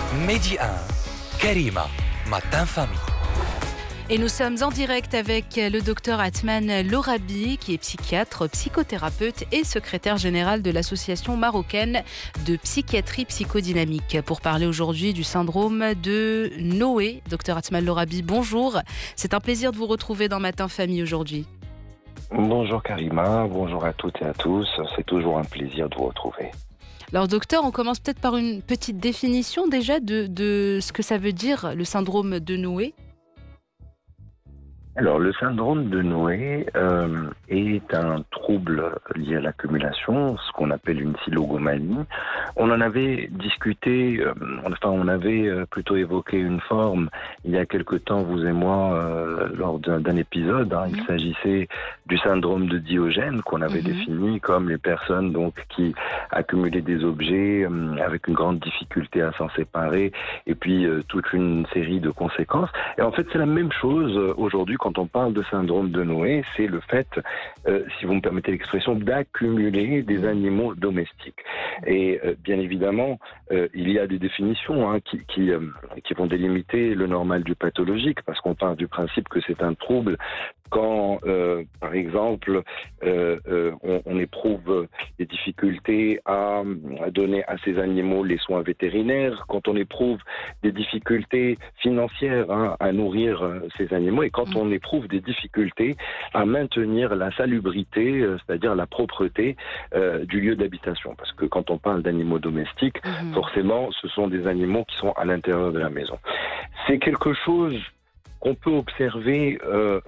Midi 1, Karima, Matin Famille. Et nous sommes en direct avec le docteur Atman Lorabi, qui est psychiatre, psychothérapeute et secrétaire général de l'association marocaine de psychiatrie psychodynamique, pour parler aujourd'hui du syndrome de Noé. Docteur Atman Lorabi, bonjour. C'est un plaisir de vous retrouver dans Matin Famille aujourd'hui. Bonjour Karima, bonjour à toutes et à tous. C'est toujours un plaisir de vous retrouver. Alors docteur, on commence peut-être par une petite définition déjà de ce que ça veut dire le syndrome de Noé. Alors, le syndrome de Noé est un trouble lié à l'accumulation, ce qu'on appelle une silogomanie. On en avait discuté, on avait plutôt évoqué une forme il y a quelque temps, vous et moi, lors d'un épisode. Il s'agissait du syndrome de Diogène, qu'on avait défini comme les personnes donc qui accumulaient des objets avec une grande difficulté à s'en séparer, et puis toute une série de conséquences. Et en fait, c'est la même chose aujourd'hui quand on parle de syndrome de Noé, c'est le fait, si vous me permettez l'expression, d'accumuler des animaux domestiques. Et bien évidemment, il y a des définitions qui vont délimiter le normal du pathologique, parce qu'on part du principe que c'est un trouble quand, par exemple, on éprouve des difficultés à donner à ces animaux les soins vétérinaires, quand on éprouve des difficultés financières à nourrir ces animaux, et quand on éprouve des difficultés à maintenir la salubrité, c'est-à-dire la propreté du lieu d'habitation. Parce que quand on parle d'animaux domestiques, forcément, ce sont des animaux qui sont à l'intérieur de la maison. C'est quelque chose qu'on peut observer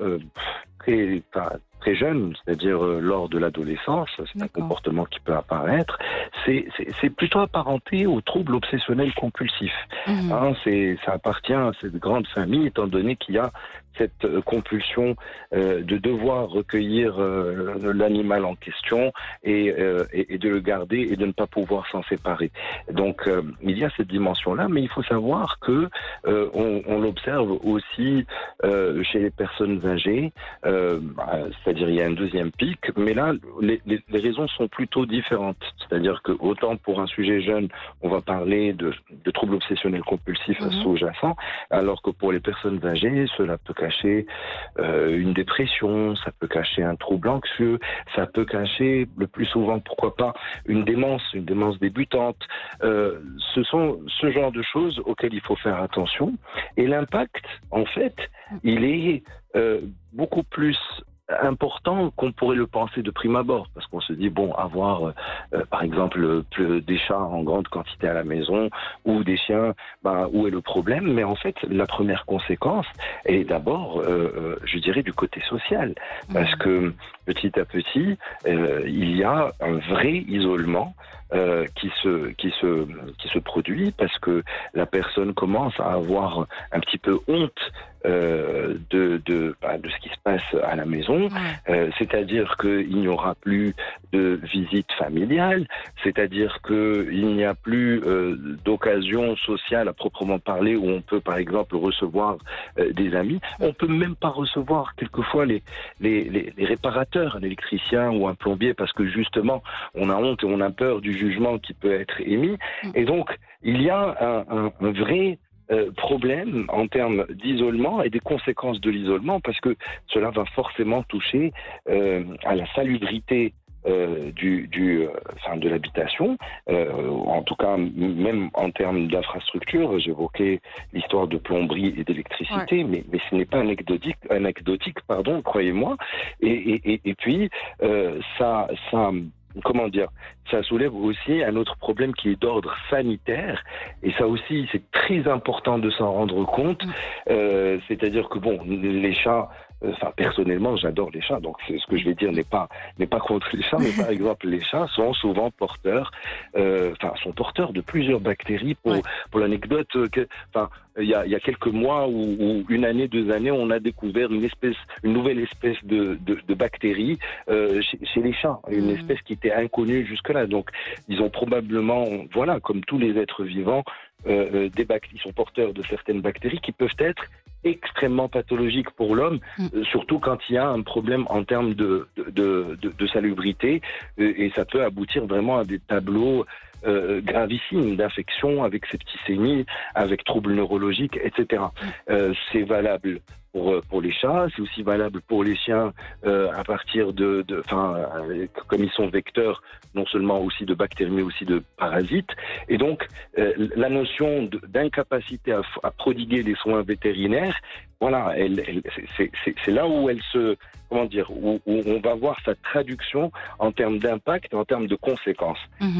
très jeune, c'est-à-dire lors de l'adolescence. C'est un comportement qui peut apparaître. C'est plutôt apparenté au trouble obsessionnel compulsif. Ça appartient à cette grande famille, étant donné qu'il y a cette compulsion de devoir recueillir l'animal en question et de le garder et de ne pas pouvoir s'en séparer. Donc il y a cette dimension-là, mais il faut savoir que on l'observe aussi chez les personnes âgées, c'est-à-dire il y a un deuxième pic, mais là les raisons sont plutôt différentes. C'est-à-dire que autant pour un sujet jeune, on va parler de troubles obsessionnels compulsifs sous-jacents, alors que pour les personnes âgées, cela peut cacher une dépression, ça peut cacher un trouble anxieux, ça peut cacher le plus souvent, pourquoi pas, une démence débutante. Ce sont ce genre de choses auxquelles il faut faire attention. Et l'impact, en fait, il est beaucoup plus important qu'on pourrait le penser de prime abord, parce qu'on se dit avoir par exemple des chats en grande quantité à la maison ou des chiens, où est le problème? Mais en fait, la première conséquence est d'abord, je dirais, du côté social, parce que petit à petit, il y a un vrai isolement qui se produit, parce que la personne commence à avoir un petit peu honte de ce qui se passe à la maison, c'est-à-dire qu'il n'y aura plus de visite familiale, c'est-à-dire qu'il n'y a plus d'occasion sociale à proprement parler où on peut par exemple recevoir des amis. On peut même pas recevoir quelquefois les réparateurs, un électricien ou un plombier, parce que justement on a honte et on a peur du jugement qui peut être émis. Et donc il y a un vrai problème en termes d'isolement et des conséquences de l'isolement, parce que cela va forcément toucher à la salubrité de l'habitation, en tout cas même en termes d'infrastructure. J'évoquais l'histoire de plomberie et d'électricité, mais ce n'est pas anecdotique, croyez-moi. Et puis ça soulève aussi un autre problème qui est d'ordre sanitaire, et ça aussi c'est très important de s'en rendre compte. C'est-à-dire que les chats, personnellement j'adore les chats, donc ce que je vais dire n'est pas contre les chats, mais par exemple les chats sont souvent porteurs de plusieurs bactéries. Pour l'anecdote, il y a quelques mois ou une année, 2 années, on a découvert une nouvelle espèce de bactérie chez les chats, une espèce qui était inconnue jusque-là. Donc ils ont probablement, comme tous les êtres vivants, ils sont porteurs de certaines bactéries qui peuvent être extrêmement pathologique pour l'homme, surtout quand il y a un problème en termes de salubrité, et ça peut aboutir vraiment à des tableaux gravissimes d'infection avec septicémie, avec troubles neurologiques, etc. C'est valable pour les chats, c'est aussi valable pour les chiens à partir comme ils sont vecteurs non seulement aussi de bactéries mais aussi de parasites. Et donc la notion d'incapacité à prodiguer des soins vétérinaires, voilà, c'est là où elle se, comment dire, où on va voir sa traduction en termes d'impact, en termes de conséquences.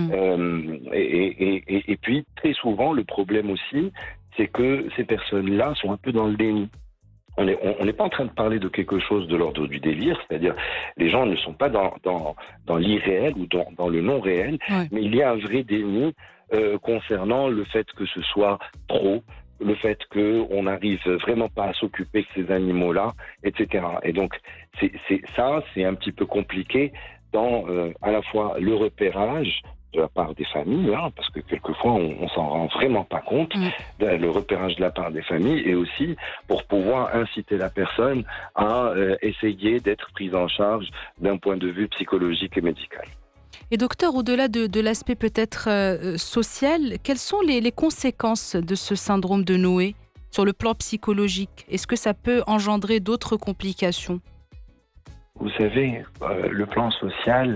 Et puis très souvent le problème aussi, c'est que ces personnes-là sont un peu dans le déni. On n'est pas en train de parler de quelque chose de l'ordre du délire, c'est-à-dire les gens ne sont pas dans l'irréel ou dans le non réel, mais il y a un vrai déni concernant le fait que ce soit trop, le fait qu'on n'arrive vraiment pas à s'occuper de ces animaux-là, etc. Et donc c'est un petit peu compliqué dans à la fois le repérage de la part des familles, parce que quelquefois on s'en rend vraiment pas compte, le repérage de la part des familles, et aussi pour pouvoir inciter la personne à essayer d'être prise en charge d'un point de vue psychologique et médical. Et docteur, au-delà de l'aspect peut-être social, quelles sont les conséquences de ce syndrome de Noé sur le plan psychologique? Est-ce que ça peut engendrer d'autres complications? Vous savez, le plan social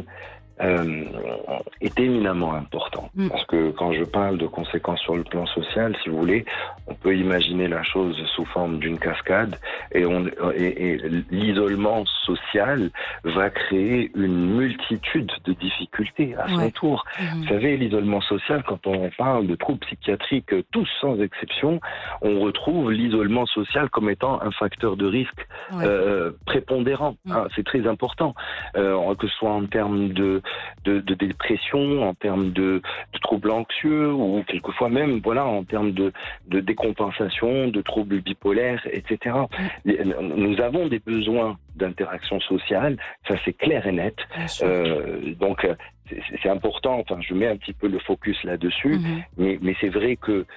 est éminemment important. Parce que quand je parle de conséquences sur le plan social, si vous voulez, on peut imaginer la chose sous forme d'une cascade, et l'isolement social va créer une multitude de difficultés à son tour. Vous savez, l'isolement social, quand on parle de troubles psychiatriques, tous sans exception, on retrouve l'isolement social comme étant un facteur de risque prépondérant. C'est très important, que ce soit en termes de dépression, en termes de troubles anxieux, ou quelquefois même en termes de décompensation, de troubles bipolaires, etc. Nous avons des besoins d'interaction sociale, ça c'est clair et net. Donc c'est important, je mets un petit peu le focus là-dessus, mais c'est vrai que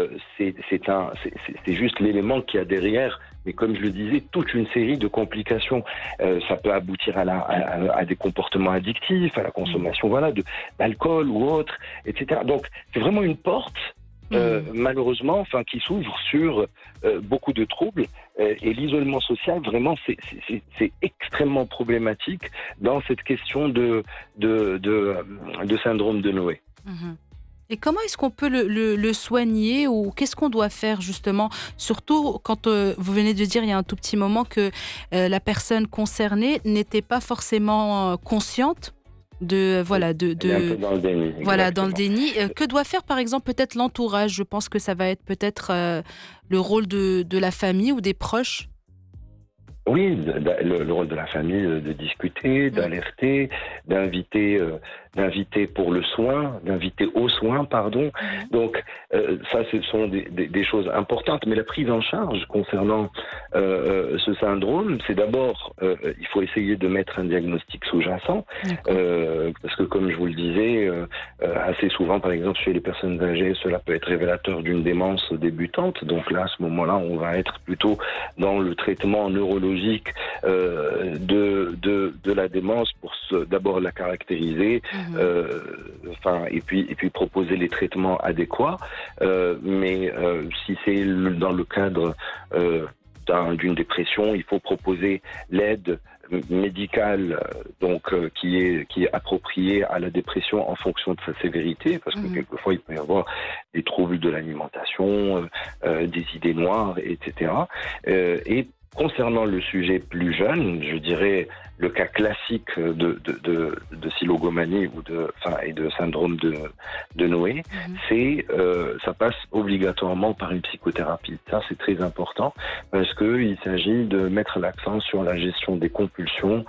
c'est juste l'élément qu'il y a derrière. Mais comme je le disais, toute une série de complications. Ça peut aboutir à des comportements addictifs, à la consommation d'alcool ou autre, etc. Donc c'est vraiment une porte, malheureusement, qui s'ouvre sur beaucoup de troubles. Et l'isolement social, vraiment, c'est extrêmement problématique dans cette question de syndrome de Noé. Et comment est-ce qu'on peut le soigner, ou qu'est-ce qu'on doit faire justement, surtout quand vous venez de dire il y a un tout petit moment que la personne concernée n'était pas forcément consciente de un peu dans le déni. Dans le déni. Que doit faire par exemple peut-être l'entourage? Je pense que ça va être peut-être le rôle de la famille ou des proches. Oui, le rôle de la famille, de discuter, d'alerter, d'inviter pour le soin, d'inviter au soin, pardon. Donc, ça, ce sont des choses importantes. Mais la prise en charge concernant ce syndrome, c'est d'abord, il faut essayer de mettre un diagnostic sous-jacent. Parce que, comme je vous le disais, assez souvent, par exemple, chez les personnes âgées, cela peut être révélateur d'une démence débutante. Donc là, à ce moment-là, on va être plutôt dans le traitement neurologique de la démence pour d'abord la caractériser, et puis proposer les traitements adéquats. Mais si c'est dans le cadre d'une dépression, il faut proposer l'aide médicale qui est appropriée à la dépression en fonction de sa sévérité, parce que quelquefois il peut y avoir des troubles de l'alimentation, des idées noires, etc. Et concernant le sujet plus jeune, je dirais le cas classique de silogomanie et de syndrome de Noé, ça passe obligatoirement par une psychothérapie. Ça, c'est très important parce qu'il s'agit de mettre l'accent sur la gestion des compulsions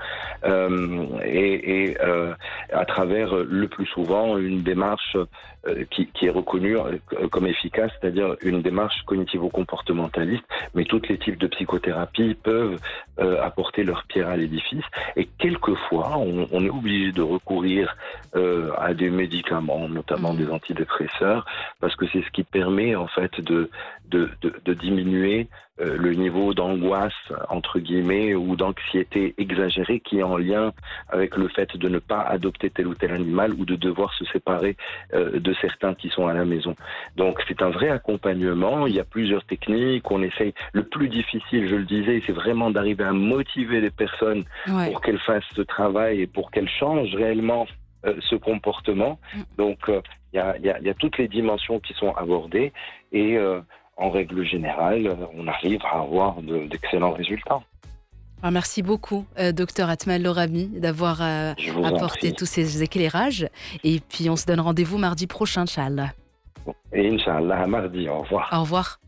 et à travers le plus souvent une démarche qui est reconnue comme efficace, c'est-à-dire une démarche cognitivo-comportementaliste, mais tous les types de psychothérapie peuvent apporter leur pierre à l'édifice. Et quelquefois, on est obligé de recourir à des médicaments, notamment des antidépresseurs, parce que c'est ce qui permet en fait de diminuer le niveau d'angoisse, entre guillemets, ou d'anxiété exagérée qui est en lien avec le fait de ne pas adopter tel ou tel animal ou de devoir se séparer de certains qui sont à la maison. Donc c'est un vrai accompagnement, il y a plusieurs techniques, on essaye. Le plus difficile, je le disais, c'est vraiment d'arriver à motiver les personnes pour qu'elles fassent ce travail et pour qu'elles changent réellement ce comportement. Donc il y a toutes les dimensions qui sont abordées et en règle générale, on arrive à avoir d'excellents résultats. Alors, merci beaucoup, docteur Atman Lorabi, d'avoir apporté tous ces éclairages. Et puis, on se donne rendez-vous mardi prochain, Inch'Allah. Et Inch'Allah, à mardi. Au revoir. Au revoir.